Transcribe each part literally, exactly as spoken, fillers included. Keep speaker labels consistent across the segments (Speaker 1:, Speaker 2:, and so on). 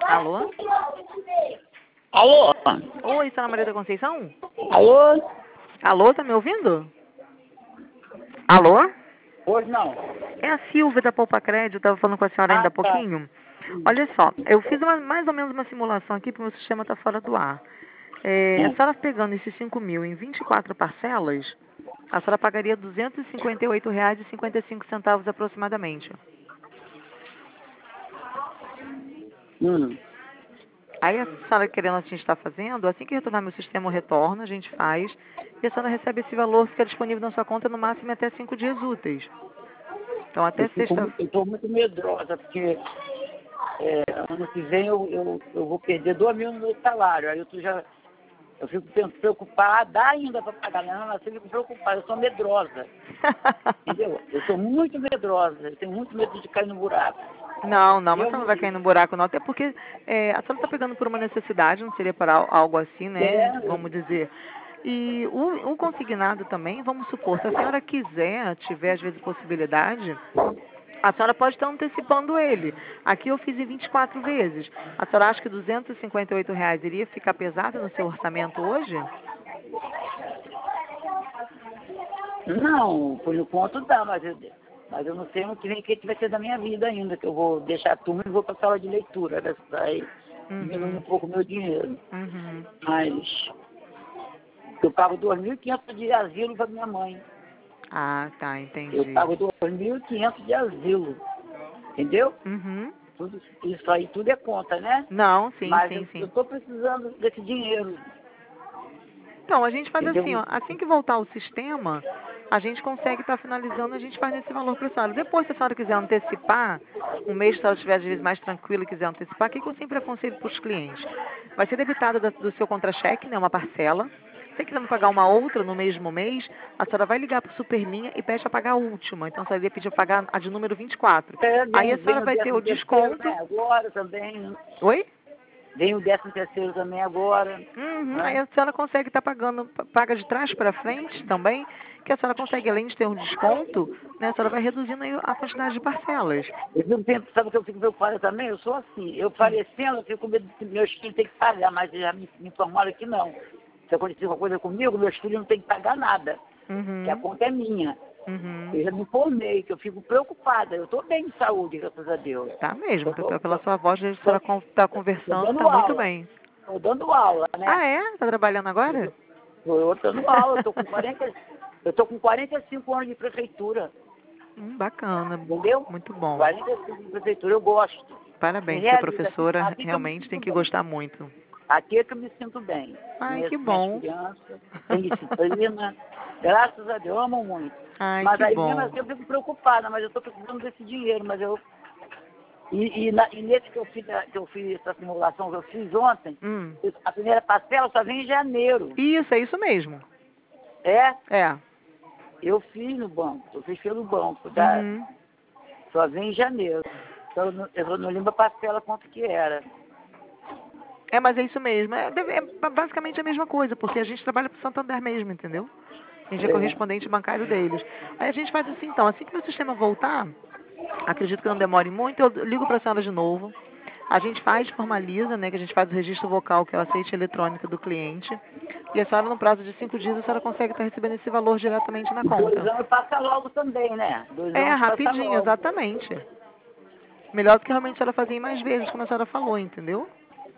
Speaker 1: Alô?
Speaker 2: Alô?
Speaker 1: Oi, Sra. Maria da Conceição?
Speaker 2: Alô?
Speaker 1: Alô, tá me ouvindo? Alô?
Speaker 2: Hoje não.
Speaker 1: É a Silvia da Poupa Crédito, estava falando com a senhora ainda
Speaker 2: Ah,
Speaker 1: há
Speaker 2: tá.
Speaker 1: pouquinho. Olha só, eu fiz uma- mais ou menos uma simulação aqui, porque o meu sistema está fora do ar. É, a
Speaker 2: Hum.
Speaker 1: senhora pegando esses cinco mil em vinte e quatro parcelas, a senhora pagaria duzentos e cinquenta e oito reais e cinquenta e cinco centavos aproximadamente.
Speaker 2: Hum.
Speaker 1: Aí a senhora querendo a gente está fazendo, assim que retornar meu sistema, eu retorno, a gente faz, e a senhora recebe esse valor, fica disponível na sua conta no máximo até cinco dias úteis. Então até
Speaker 2: Eu fico
Speaker 1: sexta...
Speaker 2: mu- eu tô muito medrosa, porque é, ano que vem eu, eu, eu vou perder dois mil no meu salário. Aí eu tô já. Eu fico pen- preocupada, dá ainda para pagar, não, mas eu fico preocupada, eu sou medrosa. Entendeu? Eu sou muito medrosa, eu tenho muito medo de cair no buraco.
Speaker 1: Não, não, mas
Speaker 2: Eu
Speaker 1: você não vai cair no buraco não, até porque é, a senhora está pegando por uma necessidade, não seria para al- algo assim, né?
Speaker 2: é,
Speaker 1: Vamos dizer. E o, o consignado também, vamos supor, se a senhora quiser, tiver às vezes possibilidade, a senhora pode estar antecipando ele. Aqui eu fiz em vinte e quatro vezes. A senhora acha que duzentos e cinquenta e oito reais iria ficar pesado no seu orçamento hoje?
Speaker 2: não, por enquanto dá, mas eu, mas eu não sei o que vem que vai ser da minha vida ainda, que eu vou deixar a turma e vou para a sala de leitura, né? Aí diminui
Speaker 1: Uhum,
Speaker 2: um pouco o meu dinheiro.
Speaker 1: uhum.
Speaker 2: Mas eu pago dois mil e quinhentos de asilo para minha mãe.
Speaker 1: Ah, tá,
Speaker 2: Eu
Speaker 1: entendi.
Speaker 2: pago dois mil e quinhentos de asilo. Entendeu?
Speaker 1: Uhum.
Speaker 2: Tudo, isso aí tudo é conta, né?
Speaker 1: Não, sim,
Speaker 2: Mas
Speaker 1: sim,
Speaker 2: eu
Speaker 1: sim.
Speaker 2: estou precisando desse dinheiro.
Speaker 1: Então, a gente faz assim,
Speaker 2: Entendeu?
Speaker 1: ó, assim que voltar o sistema, a gente consegue estar finalizando, a gente faz nesse valor para a senhora. Depois, se a senhora quiser antecipar, um mês, se a senhora estiver às vezes mais tranquila e quiser antecipar, o que, que eu sempre aconselho para os clientes? Vai ser debitada da- do seu contra-cheque, né, uma parcela. Se quiser me pagar uma outra no mesmo mês, a senhora vai ligar para o Superlinha e pede a pagar a última. Então, a senhora iria pedir a pagar a de número vinte e quatro.
Speaker 2: É,
Speaker 1: Aí
Speaker 2: vem,
Speaker 1: a senhora
Speaker 2: vem o
Speaker 1: vai ter o
Speaker 2: décimo terceiro,
Speaker 1: desconto.
Speaker 2: né? Agora também.
Speaker 1: Oi?
Speaker 2: Vem o décimo terceiro também agora.
Speaker 1: Uhum, aí
Speaker 2: Né?
Speaker 1: a senhora consegue estar pagando, paga de trás para frente também, que a senhora consegue, além de ter um desconto, né, a senhora vai reduzindo aí a quantidade de parcelas.
Speaker 2: Eu fico pensando, sabe o que eu fico preocupada também? Eu sou assim. Eu
Speaker 1: Hum.
Speaker 2: falecendo, eu fico com medo que meus filhos têm que pagar, mas já me, me informaram que não. Se acontecer uma coisa comigo, meus filhos não têm que pagar nada. Que a
Speaker 1: Uhum,
Speaker 2: conta é minha.
Speaker 1: uhum.
Speaker 2: Eu já me informei, que eu fico preocupada. Eu estou bem de saúde, graças a Deus.
Speaker 1: Tá mesmo,
Speaker 2: Eu
Speaker 1: pela
Speaker 2: tô,
Speaker 1: pela
Speaker 2: tô,
Speaker 1: sua voz, a
Speaker 2: tô,
Speaker 1: senhora está
Speaker 2: tô
Speaker 1: conversando, está
Speaker 2: dando
Speaker 1: muito
Speaker 2: aula.
Speaker 1: bem.
Speaker 2: Estou dando aula, né?
Speaker 1: Ah, é? Está trabalhando agora?
Speaker 2: Estou dando aula, eu estou com quarenta, eu tô com quarenta e cinco anos de prefeitura.
Speaker 1: Hum, bacana,
Speaker 2: Entendeu?
Speaker 1: muito bom.
Speaker 2: quarenta e cinco de prefeitura, eu gosto. Me
Speaker 1: Parabéns, ser
Speaker 2: realiza. Aqui,
Speaker 1: professora
Speaker 2: aqui que eu me
Speaker 1: realmente tem
Speaker 2: sinto
Speaker 1: que
Speaker 2: bem.
Speaker 1: gostar muito.
Speaker 2: Aqui é que eu me sinto bem.
Speaker 1: Ai, que
Speaker 2: Conheço minhas
Speaker 1: bom.
Speaker 2: crianças, tem disciplina. Graças a Deus, eu amo muito.
Speaker 1: Ai,
Speaker 2: Mas
Speaker 1: que
Speaker 2: aí mesmo
Speaker 1: bom.
Speaker 2: assim eu fico preocupada, mas eu estou precisando desse dinheiro, mas eu. E, e, na, e nesse que eu, fiz, que eu fiz essa simulação que eu fiz ontem,
Speaker 1: Hum.
Speaker 2: a primeira parcela só vem em janeiro.
Speaker 1: Isso, é isso mesmo.
Speaker 2: É?
Speaker 1: É.
Speaker 2: Eu fiz no banco, eu fiz pelo banco, da,
Speaker 1: Uhum.
Speaker 2: só vem em janeiro. Então eu não, eu não lembro a parcela quanto que era.
Speaker 1: É, mas é isso mesmo. É, deve- é basicamente a mesma coisa, porque a gente trabalha para o Santander mesmo, entendeu? A gente é
Speaker 2: É.
Speaker 1: correspondente bancário deles. Aí a gente faz assim, então, assim que meu sistema voltar, acredito que não demore muito, eu ligo para a senhora de novo. A gente faz, formaliza, né, que a gente faz o registro vocal, que é o aceite eletrônico do cliente. E a senhora, no prazo de cinco dias, a senhora consegue estar recebendo esse valor diretamente na
Speaker 2: E dois
Speaker 1: conta.
Speaker 2: anos passa logo também, né? Dois
Speaker 1: É,
Speaker 2: anos passa
Speaker 1: rapidinho,
Speaker 2: logo.
Speaker 1: exatamente. Melhor do que realmente a senhora fazer em mais vezes, como a senhora falou, entendeu?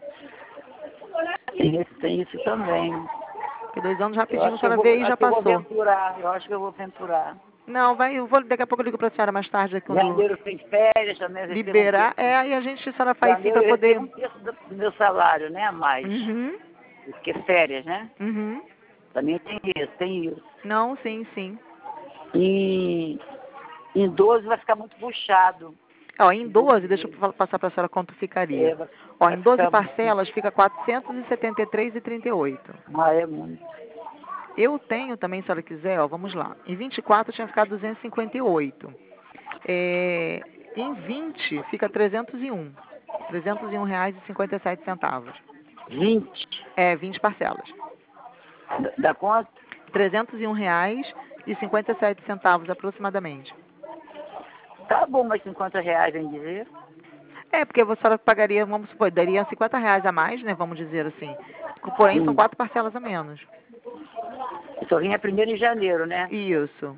Speaker 2: Tem isso, tem isso também.
Speaker 1: Porque dois anos
Speaker 2: Eu
Speaker 1: rapidinho a
Speaker 2: acho que eu
Speaker 1: senhora
Speaker 2: vou,
Speaker 1: veio e já
Speaker 2: acho que eu vou
Speaker 1: passou.
Speaker 2: aventurar, eu acho que eu vou aventurar.
Speaker 1: Não, vai, eu vou, daqui a pouco eu ligo pra senhora mais tarde, quando
Speaker 2: Janeiro tem férias também, eu recebo um
Speaker 1: liberar.
Speaker 2: terço.
Speaker 1: É, aí a gente, a senhora faz sim
Speaker 2: Janeiro
Speaker 1: pra
Speaker 2: eu
Speaker 1: poder.
Speaker 2: recebo um terço do, do meu salário, né? A mais.
Speaker 1: Uhum,
Speaker 2: Porque férias, né?
Speaker 1: uhum.
Speaker 2: Também tem isso, tem isso.
Speaker 1: Não, sim, sim.
Speaker 2: E em doze vai ficar muito puxado.
Speaker 1: Ó, em
Speaker 2: Em doze
Speaker 1: doze, deixa eu
Speaker 2: vezes.
Speaker 1: fa- passar pra senhora quanto
Speaker 2: É,
Speaker 1: ficaria.
Speaker 2: vai,
Speaker 1: Ó,
Speaker 2: vai
Speaker 1: em doze
Speaker 2: ficar.
Speaker 1: parcelas fica quatrocentos e setenta e três e trinta e oito.
Speaker 2: Ah, é muito.
Speaker 1: Eu tenho também, se a senhora quiser, ó, vamos lá. Em vinte e quatro tinha ficado duzentos e cinquenta e oito. É, em vinte fica trezentos e um. trezentos e um reais e cinquenta e sete centavos.
Speaker 2: vinte.
Speaker 1: É, vinte parcelas.
Speaker 2: Da, da conta?
Speaker 1: trezentos e um reais e cinquenta e sete centavos aproximadamente.
Speaker 2: Tá bom, mas cinquenta reais, vem dizer.
Speaker 1: É, porque a senhora pagaria, vamos supor, daria cinquenta reais a mais, né? Vamos dizer assim. Porém, são
Speaker 2: Hum.
Speaker 1: quatro parcelas a menos.
Speaker 2: Só vinha primeiro em janeiro, né?
Speaker 1: Isso.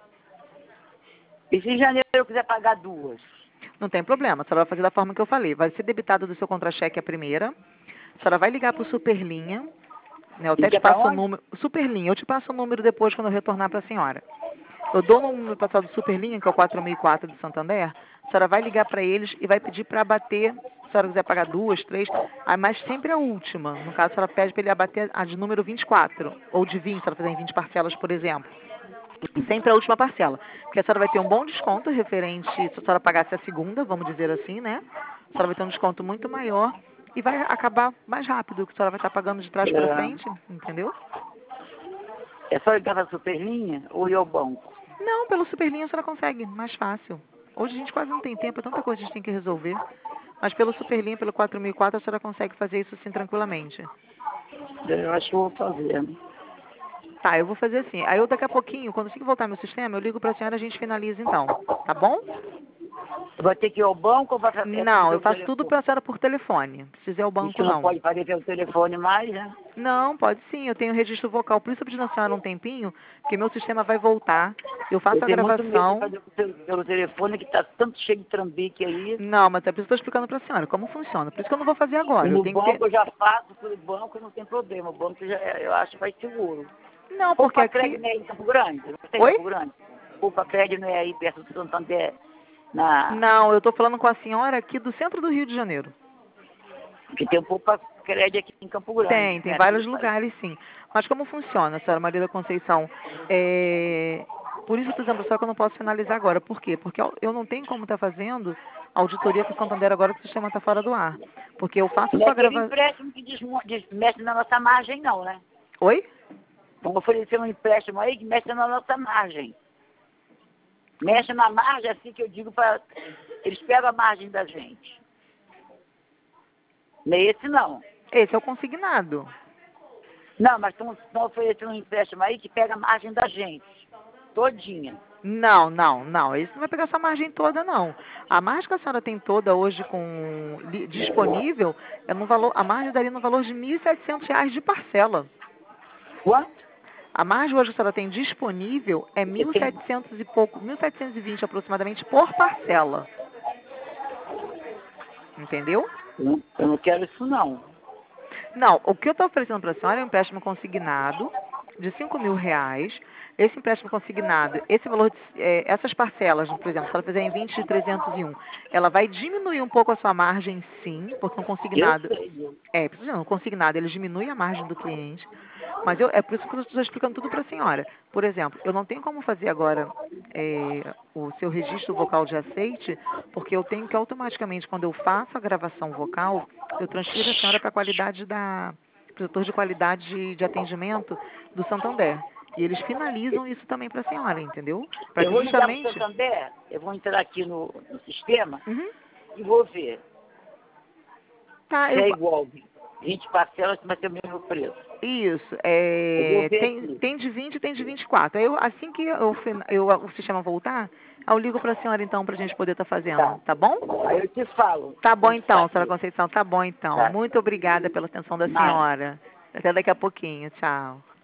Speaker 2: E se em janeiro eu quiser pagar duas?
Speaker 1: Não tem problema, a senhora vai fazer da forma que eu falei. Vai ser debitado do seu contra-cheque a primeira. A senhora vai ligar para o Superlinha. Né, eu até te
Speaker 2: Liga pra
Speaker 1: passo o
Speaker 2: onde?
Speaker 1: número. Superlinha, eu te passo o número depois quando eu retornar para a senhora. Eu dou o número passado do Superlinha, que é o quatro mil e quatro de Santander. A senhora vai ligar para eles e vai pedir para abater, se a senhora quiser pagar duas, três, ah, mas sempre a última. No caso, a senhora pede para ele abater a de número vinte e quatro, ou de vinte, se ela fizer em vinte parcelas, por exemplo. Sempre a última parcela. Porque a senhora vai ter um bom desconto referente, se a senhora pagasse a segunda, vamos dizer assim, né? A senhora vai ter um desconto muito maior e vai acabar mais rápido, que a senhora vai estar pagando de trás para
Speaker 2: É,
Speaker 1: frente, entendeu?
Speaker 2: é só ligar pra Superlinha ou ir ao banco?
Speaker 1: Não, pelo Superlinha a senhora consegue, mais fácil. Hoje a gente quase não tem tempo, é tanta coisa que a gente tem que resolver. Mas pelo Superlinha, pelo quatro mil e quatro, a senhora consegue fazer isso assim tranquilamente.
Speaker 2: Eu acho que eu vou fazer, né?
Speaker 1: Tá, eu vou fazer assim. Aí eu daqui a pouquinho, quando assim que voltar meu sistema, eu ligo pra senhora e a gente finaliza então. Tá bom?
Speaker 2: Vai ter que ir ao banco ou vai fazer é tudo
Speaker 1: Não, eu
Speaker 2: pelo
Speaker 1: faço tudo
Speaker 2: telefone?
Speaker 1: pra senhora por telefone. Precisa ir ao
Speaker 2: Isso
Speaker 1: banco,
Speaker 2: não
Speaker 1: não.
Speaker 2: pode fazer pelo telefone mais, né?
Speaker 1: Não, pode sim, eu tenho registro vocal. Por isso eu pedi na senhora um tempinho, porque meu sistema vai voltar. Eu
Speaker 2: Eu
Speaker 1: faço a
Speaker 2: tenho muito medo de
Speaker 1: gravação.
Speaker 2: fazer pelo, pelo telefone, que tá tanto cheio de trambique aí.
Speaker 1: Não, mas é por isso que eu estou explicando pra senhora como funciona. Por isso que eu não vou fazer
Speaker 2: E
Speaker 1: agora. Eu
Speaker 2: no
Speaker 1: tenho que ter.
Speaker 2: banco eu já faço pelo banco, não tem problema. O banco já, é- eu acho mais seguro.
Speaker 1: Não, porque
Speaker 2: Poupa Cred
Speaker 1: aqui.
Speaker 2: não é aí em Campo Grande? Não tem em
Speaker 1: Oi?
Speaker 2: Campo Grande? Poupa Cred não é aí perto do Santander, na,
Speaker 1: Não, eu estou falando com a senhora aqui do centro do Rio de Janeiro.
Speaker 2: que tem um Poupa Cred aqui em Campo Grande,
Speaker 1: Tem, tem
Speaker 2: né?
Speaker 1: vários lugares, sim. Mas como funciona, senhora Maria da Conceição? É, por isso eu estou dizendo para a senhora que eu não posso finalizar agora. Por quê? Porque eu eu não tenho como estar fazendo auditoria com o Santander agora que o sistema está fora do ar. Porque eu faço a
Speaker 2: Não é
Speaker 1: sua
Speaker 2: aquele
Speaker 1: gravação.
Speaker 2: empréstimo que desmo- des- mexe na nossa margem, não, né?
Speaker 1: Oi?
Speaker 2: Vamos oferecer um empréstimo aí que mexe na nossa margem. Mexe na margem, assim que eu digo para... Eles pegam a margem da gente. Não é esse, não.
Speaker 1: Esse é o consignado.
Speaker 2: Não, mas estão oferecendo um empréstimo aí que pega a margem da gente. Todinha.
Speaker 1: Não, não, não. Esse não vai pegar essa margem toda, não. A margem que a senhora tem toda hoje com li- disponível é no valor, a margem daria no valor de mil e setecentos reais de parcela.
Speaker 2: Quanto?
Speaker 1: A margem hoje que a senhora tem disponível é
Speaker 2: Eu
Speaker 1: mil e
Speaker 2: tenho...
Speaker 1: setecentos e pouco, mil setecentos e vinte aproximadamente por parcela. Entendeu?
Speaker 2: Não, eu não quero isso, não.
Speaker 1: Não, o que eu estou oferecendo para a senhora é um empréstimo consignado de cinco mil reais. Esse empréstimo consignado, esse valor, de, eh, essas parcelas, por exemplo, se ela fizer em vinte de trezentos e um, ela vai diminuir um pouco a sua margem, sim, porque um
Speaker 2: Eu
Speaker 1: consignado,
Speaker 2: sei.
Speaker 1: é, precisa não, um consignado, ele diminui a margem do cliente. Mas eu, é por isso que eu estou explicando tudo para a senhora. Por exemplo, eu não tenho como fazer agora eh, o seu registro vocal de aceite, porque eu tenho que automaticamente, quando eu faço a gravação vocal, eu transfiro a senhora para a qualidade da, para o setor de qualidade de, de atendimento do Santander. E eles finalizam isso também para a senhora, entendeu? Para
Speaker 2: Eu
Speaker 1: que
Speaker 2: vou ligar para o
Speaker 1: justamente.
Speaker 2: Santander, eu vou entrar aqui no, no sistema
Speaker 1: Uhum,
Speaker 2: e vou ver
Speaker 1: tá,
Speaker 2: se
Speaker 1: eu,
Speaker 2: é igual. vinte parcelas vai ter o mesmo preço.
Speaker 1: isso.
Speaker 2: Eu vou
Speaker 1: É,
Speaker 2: ver
Speaker 1: tem,
Speaker 2: aqui.
Speaker 1: tem de vinte e tem de vinte e quatro. Aí eu, assim que eu, fin- eu, o sistema voltar, eu ligo para a senhora então para a gente poder estar fazendo,
Speaker 2: Tá.
Speaker 1: tá bom?
Speaker 2: Aí eu te falo
Speaker 1: Tá bom
Speaker 2: quanto tá
Speaker 1: então, senhora
Speaker 2: aqui.
Speaker 1: Conceição, tá bom então.
Speaker 2: Tá.
Speaker 1: Muito obrigada pela atenção da
Speaker 2: Nada.
Speaker 1: senhora. Até daqui a pouquinho. Tchau.